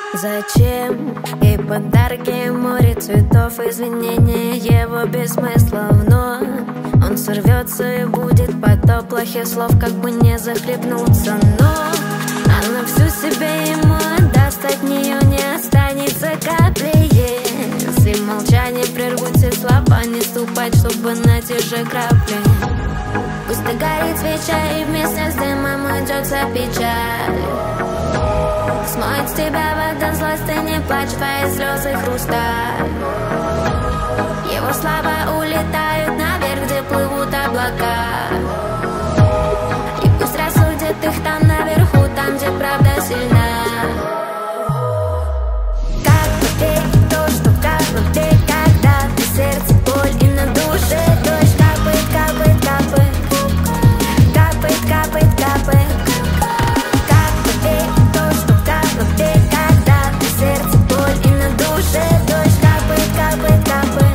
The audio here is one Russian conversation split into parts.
Зачем ей подарки, море цветов, извинения его без смысла вновь. Он сорвется и будет потоп плохих слов, как бы не захлебнуться. Но она всю себе ему отдаст, от нее не останется капли. Если молчание прервут все слова, не ступать, чтобы на те же крапли. Пусть догорит свеча и вместе с дымом уйдется печаль. Смоет с тебя вода злость, ты не плачь, твои слезы хрусталь. Его слова улетают наверх, где плывут облака. И пусть рассудят их там наверху, там, где правда сильна. Как поверить то, что как внутри, когда ты сердце боль и на душе дождь капает, капает, капает, капает, капает, капает. Как поверить то, что как внутри, когда ты сердце боль и на душе дождь капает, капает, капает.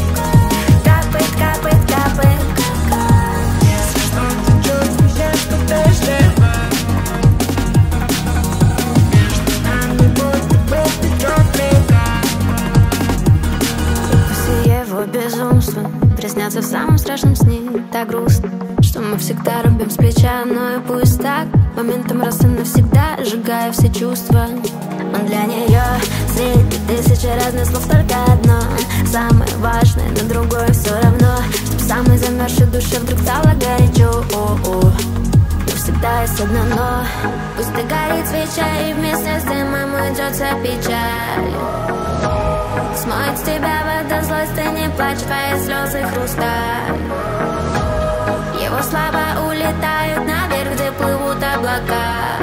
Безумство приснятся в самом страшном сне. Так грустно, что мы всегда рубим с плеча. Но и пусть так, моментом раз и навсегда, сжигая все чувства. Он для нее среди тысячи разных слов только одно, самое важное, но другое все равно. Чтоб самой замерзшей душе вдруг стало горячо. Но всегда есть одно но. Пусть догорит свеча и вместе с дымом уйдется печаль. Смоет с тебя вода злость, ты не плачь, твои слезы хрусталь. Его слова улетают наверх, где плывут облака.